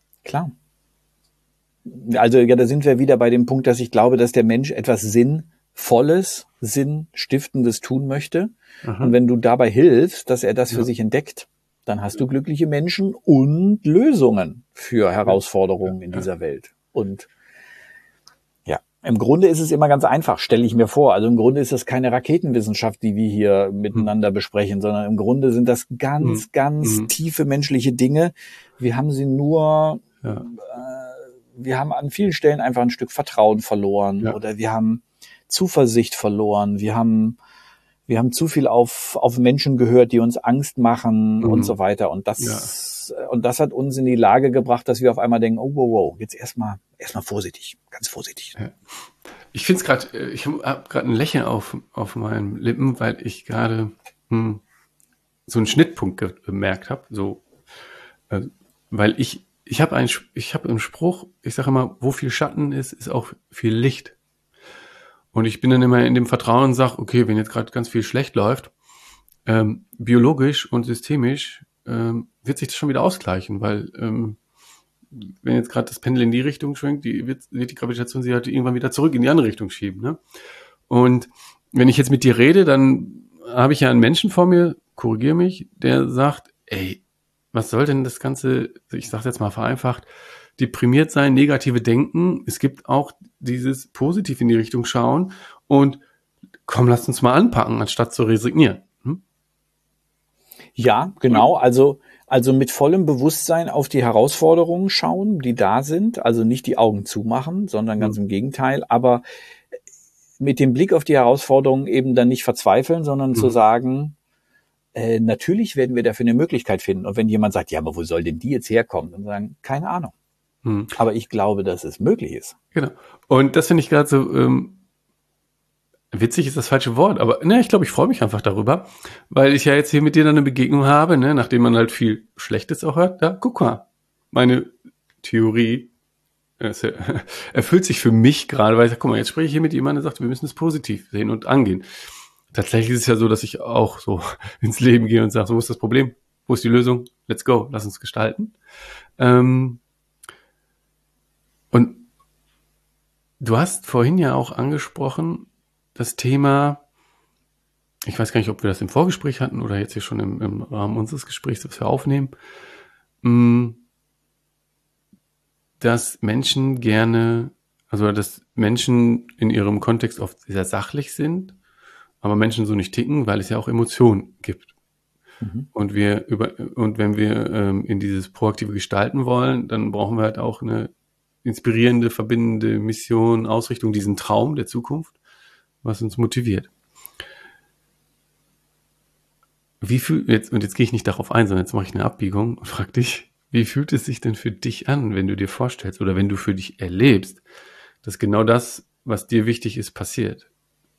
Also ja, da sind wir wieder bei dem Punkt, dass ich glaube, dass der Mensch etwas Sinnvolles, Sinnstiftendes tun möchte. Und wenn du dabei hilfst, dass er das für sich entdeckt, dann hast du glückliche Menschen und Lösungen für Herausforderungen in dieser Welt. Und im Grunde ist es immer ganz einfach, stelle ich mir vor. Also im Grunde ist das keine Raketenwissenschaft, die wir hier miteinander besprechen, sondern im Grunde sind das ganz tiefe menschliche Dinge. Wir haben sie nur, wir haben an vielen Stellen einfach ein Stück Vertrauen verloren oder wir haben Zuversicht verloren. Wir haben zu viel auf Menschen gehört, die uns Angst machen und so weiter. Und das hat uns in die Lage gebracht, dass wir auf einmal denken, oh, wow, jetzt erstmal vorsichtig, ganz vorsichtig. Ja. Ich finde es gerade, ich habe gerade ein Lächeln auf meinen Lippen, weil ich gerade so einen Schnittpunkt bemerkt habe. So, weil ich habe einen Spruch, ich sage immer, wo viel Schatten ist auch viel Licht. Und ich bin dann immer in dem Vertrauen und sage, okay, wenn jetzt gerade ganz viel schlecht läuft, biologisch und systemisch wird sich das schon wieder ausgleichen, weil wenn jetzt gerade das Pendel in die Richtung schwenkt, wird die Gravitation sie halt irgendwann wieder zurück in die andere Richtung schieben. Ne? Und wenn ich jetzt mit dir rede, dann habe ich ja einen Menschen vor mir, korrigiere mich, der sagt, ey, was soll denn das Ganze, ich sage jetzt mal vereinfacht, deprimiert sein, negative Denken. Es gibt auch dieses positiv in die Richtung schauen und komm, lass uns mal anpacken, anstatt zu resignieren. Ja, genau. Also mit vollem Bewusstsein auf die Herausforderungen schauen, die da sind. Also nicht die Augen zumachen, sondern ganz im Gegenteil. Aber mit dem Blick auf die Herausforderungen eben dann nicht verzweifeln, sondern zu sagen, natürlich werden wir dafür eine Möglichkeit finden. Und wenn jemand sagt, ja, aber wo soll denn die jetzt herkommen? Dann sagen, keine Ahnung. Aber ich glaube, dass es möglich ist. Genau. Und das finde ich gerade so, witzig ist das falsche Wort, aber ne, ich glaube, ich freue mich einfach darüber, weil ich ja jetzt hier mit dir dann eine Begegnung habe, ne, nachdem man halt viel Schlechtes auch hört. Da, guck mal, meine Theorie erfüllt sich für mich gerade, weil ich sage, guck mal, jetzt spreche ich hier mit jemandem, der sagt, wir müssen es positiv sehen und angehen. Tatsächlich ist es ja so, dass ich auch so ins Leben gehe und sage, so, wo ist das Problem? Wo ist die Lösung? Let's go, lass uns gestalten. Und du hast vorhin ja auch angesprochen, das Thema, ich weiß gar nicht, ob wir das im Vorgespräch hatten oder jetzt hier schon im Rahmen unseres Gesprächs, das wir aufnehmen, dass Menschen gerne, also dass Menschen in ihrem Kontext oft sehr sachlich sind, aber Menschen so nicht ticken, weil es ja auch Emotionen gibt. Und wenn wir in dieses proaktive Gestalten wollen, dann brauchen wir halt auch eine inspirierende, verbindende Mission, Ausrichtung, diesen Traum der Zukunft, was uns motiviert. Jetzt gehe ich nicht darauf ein, sondern jetzt mache ich eine Abbiegung und frage dich, wie fühlt es sich denn für dich an, wenn du dir vorstellst oder wenn du für dich erlebst, dass genau das, was dir wichtig ist, passiert?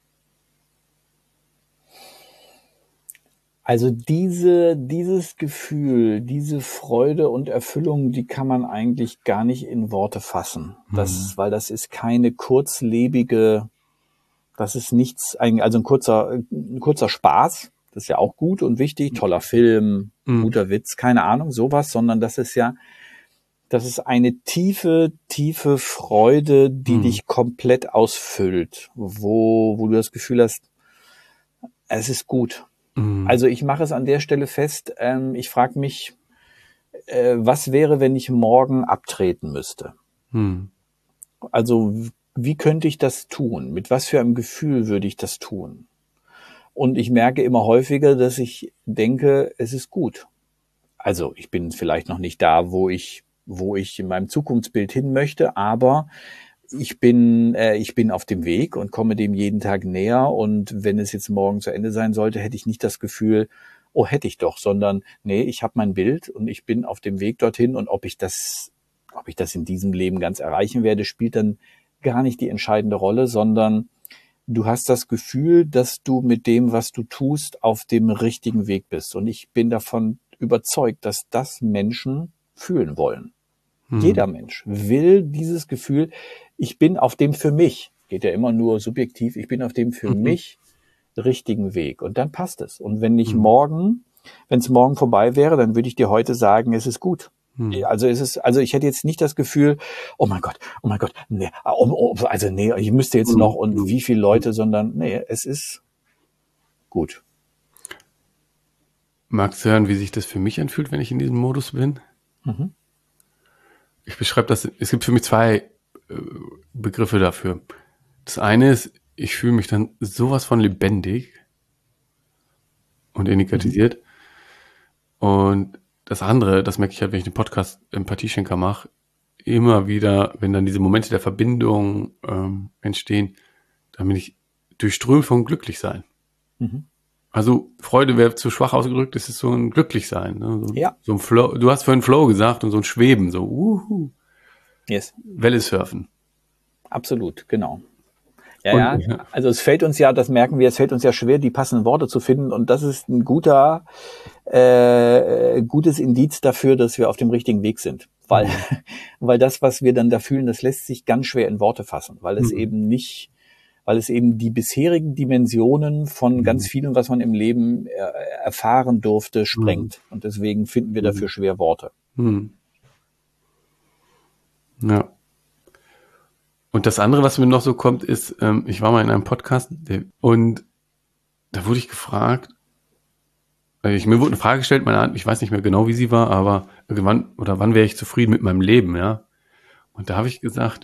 Also dieses Gefühl, diese Freude und Erfüllung, die kann man eigentlich gar nicht in Worte fassen. Weil das ist keine kurzlebige, das ist nichts, also ein kurzer Spaß, das ist ja auch gut und wichtig, toller Film, guter Witz, keine Ahnung, sowas, sondern das ist eine tiefe, tiefe Freude, die dich komplett ausfüllt, wo du das Gefühl hast, es ist gut. Also ich mache es an der Stelle fest, ich frage mich, was wäre, wenn ich morgen abtreten müsste? Also wie könnte ich das tun? Mit was für einem Gefühl würde ich das tun? Und ich merke immer häufiger, dass ich denke, es ist gut. Also ich bin vielleicht noch nicht da, wo ich in meinem Zukunftsbild hin möchte, aber ich bin auf dem Weg und komme dem jeden Tag näher. Und wenn es jetzt morgen zu Ende sein sollte, hätte ich nicht das Gefühl, oh, hätte ich doch, sondern nee, ich habe mein Bild und ich bin auf dem Weg dorthin. Und ob ich das in diesem Leben ganz erreichen werde, spielt dann gar nicht die entscheidende Rolle, sondern du hast das Gefühl, dass du mit dem, was du tust, auf dem richtigen Weg bist. Und ich bin davon überzeugt, dass das Menschen fühlen wollen. Jeder Mensch will dieses Gefühl, ich bin auf dem für mich, geht ja immer nur subjektiv, ich bin auf dem für mich richtigen Weg. Und dann passt es. Und wenn es morgen vorbei wäre, dann würde ich dir heute sagen, es ist gut. Also ich hätte jetzt nicht das Gefühl, oh mein Gott, nee, ich müsste jetzt noch und wie viele Leute, sondern nee, es ist gut. Magst du hören, wie sich das für mich anfühlt, wenn ich in diesem Modus bin? Ich beschreibe das, es gibt für mich zwei Begriffe dafür. Das eine ist, ich fühle mich dann sowas von lebendig und energetisiert. Und das andere, das merke ich halt, wenn ich den Podcast Empathieschenker mache, immer wieder, wenn dann diese Momente der Verbindung entstehen, dann bin ich durchströmt von Glücklichsein. Also Freude wäre zu schwach ausgedrückt, es ist so ein Glücklichsein. Ne? So ein Flow. Du hast vorhin Flow gesagt und so ein Schweben, so Yes. Welle surfen. Absolut, genau. Ja. Also es fällt uns ja, das merken wir, es fällt uns ja schwer, die passenden Worte zu finden. Und das ist ein gutes Indiz dafür, dass wir auf dem richtigen Weg sind. Weil das, was wir dann da fühlen, das lässt sich ganz schwer in Worte fassen, weil es eben die bisherigen Dimensionen von ganz vielem, was man im Leben erfahren durfte, sprengt. Und deswegen finden wir dafür schwer Worte. Ja. Und das andere, was mir noch so kommt, ist, ich war mal in einem Podcast und da wurde ich gefragt, mir wurde eine Frage gestellt, ich weiß nicht mehr genau, wie sie war, aber wann wäre ich zufrieden mit meinem Leben, ja? Und da habe ich gesagt,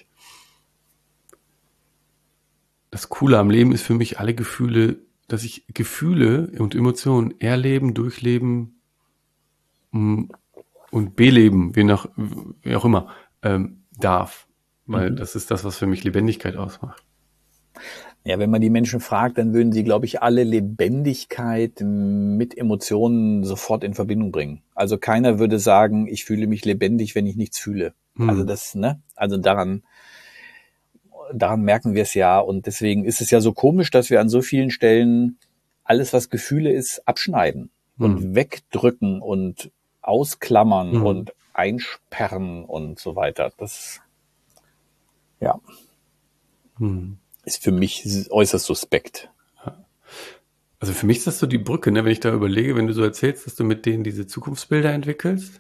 das Coole am Leben ist für mich alle Gefühle, dass ich Gefühle und Emotionen erleben, durchleben und beleben, wie auch immer, darf. Weil das ist das, was für mich Lebendigkeit ausmacht. Ja, wenn man die Menschen fragt, dann würden sie, glaube ich, alle Lebendigkeit mit Emotionen sofort in Verbindung bringen. Also keiner würde sagen, ich fühle mich lebendig, wenn ich nichts fühle. Also das, ne? Also daran merken wir es ja. Und deswegen ist es ja so komisch, dass wir an so vielen Stellen alles, was Gefühle ist, abschneiden und wegdrücken und ausklammern und einsperren und so weiter. Das, ja, ist für mich äußerst suspekt. Also für mich ist das so die Brücke, ne? Wenn ich da überlege, wenn du so erzählst, dass du mit denen diese Zukunftsbilder entwickelst.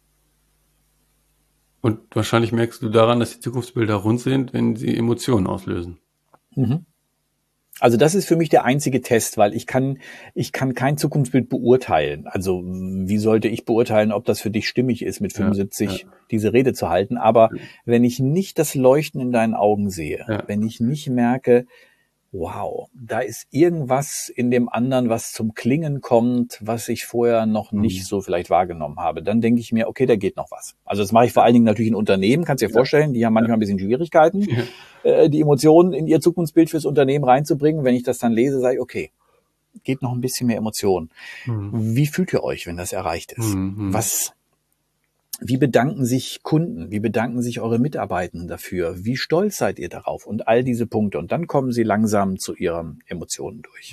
Und wahrscheinlich merkst du daran, dass die Zukunftsbilder rund sind, wenn sie Emotionen auslösen. Also das ist für mich der einzige Test, weil ich kann kein Zukunftsbild beurteilen. Also wie sollte ich beurteilen, ob das für dich stimmig ist, mit 75 diese Rede zu halten? Aber wenn ich nicht das Leuchten in deinen Augen sehe, wenn ich nicht merke, wow, da ist irgendwas in dem anderen, was zum Klingen kommt, was ich vorher noch nicht so vielleicht wahrgenommen habe, dann denke ich mir, okay, da geht noch was. Also das mache ich vor allen Dingen natürlich in Unternehmen, kannst du dir vorstellen, die haben manchmal ein bisschen Schwierigkeiten, die Emotionen in ihr Zukunftsbild fürs Unternehmen reinzubringen. Wenn ich das dann lese, sage ich, okay, geht noch ein bisschen mehr Emotion. Wie fühlt ihr euch, wenn das erreicht ist? Wie bedanken sich Kunden? Wie bedanken sich eure Mitarbeitenden dafür? Wie stolz seid ihr darauf? Und all diese Punkte. Und dann kommen sie langsam zu ihren Emotionen durch.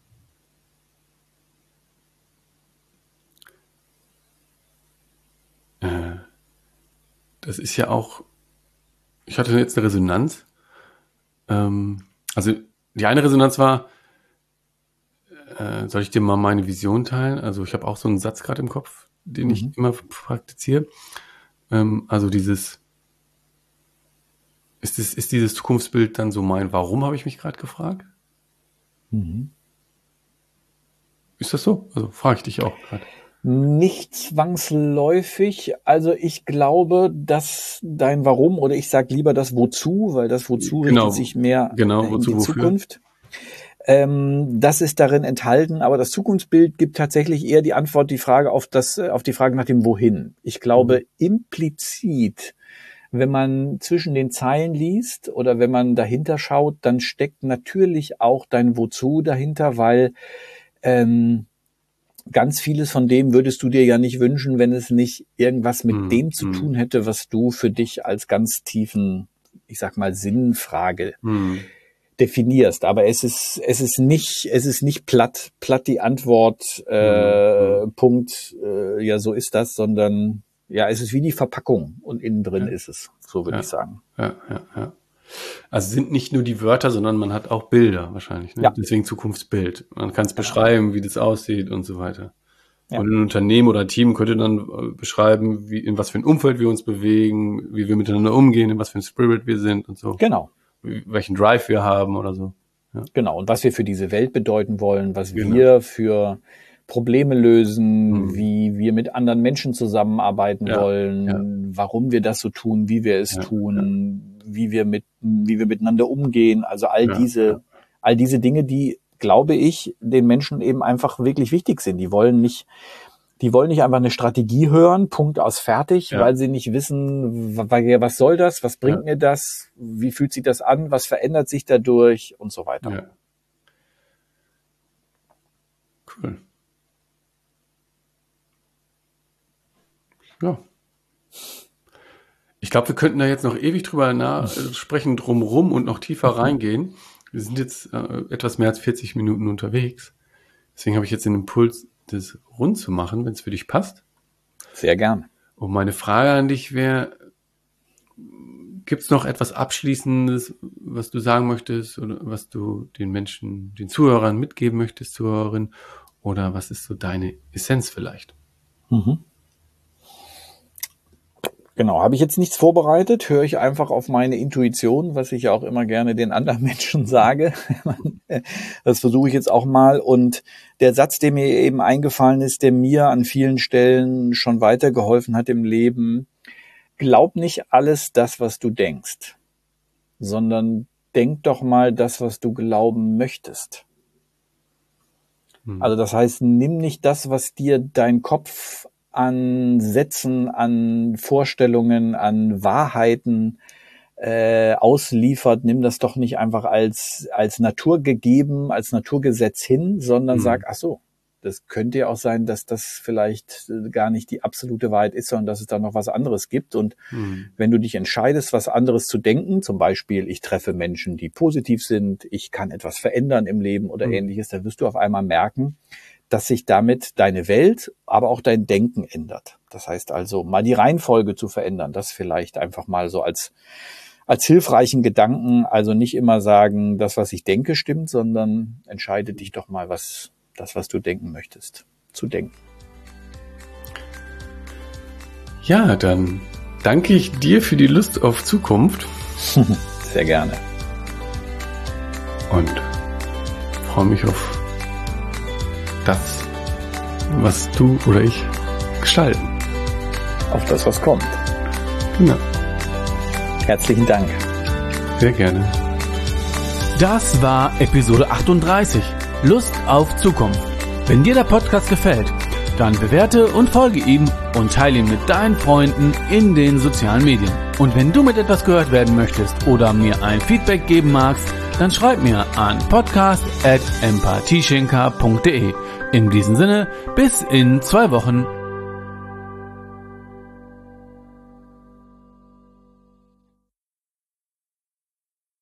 Das ist ja auch, ich hatte jetzt eine Resonanz. Also die eine Resonanz war, soll ich dir mal meine Vision teilen? Also ich habe auch so einen Satz gerade im Kopf, den ich immer praktiziere. Also ist dieses Zukunftsbild dann so mein Warum, habe ich mich gerade gefragt? Ist das so? Also frage ich dich auch gerade. Nicht zwangsläufig. Also ich glaube, dass dein Warum, oder ich sage lieber das Wozu, weil das Wozu richtet sich mehr in die Zukunft. Das ist darin enthalten, aber das Zukunftsbild gibt tatsächlich eher die Antwort, die Frage auf die Frage nach dem Wohin. Ich glaube, implizit, wenn man zwischen den Zeilen liest oder wenn man dahinter schaut, dann steckt natürlich auch dein Wozu dahinter, weil ganz vieles von dem würdest du dir ja nicht wünschen, wenn es nicht irgendwas mit dem zu tun hätte, was du für dich als ganz tiefen, ich sag mal, Sinnfrage definierst. Aber es ist nicht platt die Antwort, Punkt, ja, so ist das, sondern ja, es ist wie die Verpackung und innen drin ist es, so würde ich sagen. Ja. Also sind nicht nur die Wörter, sondern man hat auch Bilder wahrscheinlich. Ne? Ja. Deswegen Zukunftsbild. Man kann es beschreiben, wie das aussieht und so weiter. Ja. Und ein Unternehmen oder ein Team könnte dann beschreiben, in was für ein Umfeld wir uns bewegen, wie wir miteinander umgehen, in was für ein Spirit wir sind und so. Genau. Welchen Drive wir haben oder so. Ja. Genau. Und was wir für diese Welt bedeuten wollen, was wir für Probleme lösen, wie wir mit anderen Menschen zusammenarbeiten wollen, warum wir das so tun, wie wir es tun, wie wir miteinander umgehen. Also all diese Dinge, die, glaube ich, den Menschen eben einfach wirklich wichtig sind. Die wollen nicht einfach eine Strategie hören, Punkt aus fertig, weil sie nicht wissen, was soll das, was bringt mir das, wie fühlt sich das an, was verändert sich dadurch und so weiter. Ja. Cool. Ja. Ich glaube, wir könnten da jetzt noch ewig drüber sprechen, drumrum und noch tiefer reingehen. Wir sind jetzt etwas mehr als 40 Minuten unterwegs. Deswegen habe ich jetzt den Impuls, das rund zu machen, wenn es für dich passt. Sehr gern. Und meine Frage an dich wäre, gibt es noch etwas Abschließendes, was du sagen möchtest oder was du den Menschen, den Zuhörern mitgeben möchtest, Zuhörerinnen? Oder was ist so deine Essenz vielleicht? Genau, habe ich jetzt nichts vorbereitet, höre ich einfach auf meine Intuition, was ich ja auch immer gerne den anderen Menschen sage. Das versuche ich jetzt auch mal. Und der Satz, der mir eben eingefallen ist, der mir an vielen Stellen schon weitergeholfen hat im Leben: Glaub nicht alles das, was du denkst, sondern denk doch mal das, was du glauben möchtest. Also das heißt, nimm nicht das, was dir dein Kopf an Sätzen, an Vorstellungen, an Wahrheiten ausliefert, nimm das doch nicht einfach als naturgegeben, als Naturgesetz hin, sondern sag, ach so, Das könnte ja auch sein, dass das vielleicht gar nicht die absolute Wahrheit ist, sondern dass es da noch was anderes gibt. Und wenn du dich entscheidest, was anderes zu denken, zum Beispiel, ich treffe Menschen, die positiv sind, ich kann etwas verändern im Leben oder ähnliches, dann wirst du auf einmal merken, dass sich damit deine Welt, aber auch dein Denken ändert. Das heißt also, mal die Reihenfolge zu verändern, das vielleicht einfach mal so als hilfreichen Gedanken, also nicht immer sagen, das, was ich denke, stimmt, sondern entscheide dich doch mal, was du denken möchtest, zu denken. Ja, dann danke ich dir für die Lust auf Zukunft. Sehr gerne. Und freue mich auf das, was du oder ich gestalten. Auf das, was kommt. Genau. Herzlichen Dank. Sehr gerne. Das war Episode 38. Lust auf Zukunft. Wenn dir der Podcast gefällt, dann bewerte und folge ihm und teile ihn mit deinen Freunden in den sozialen Medien. Und wenn du mit etwas gehört werden möchtest oder mir ein Feedback geben magst, dann schreib mir an podcast@empathieschenker.de. In diesem Sinne, bis in 2 Wochen.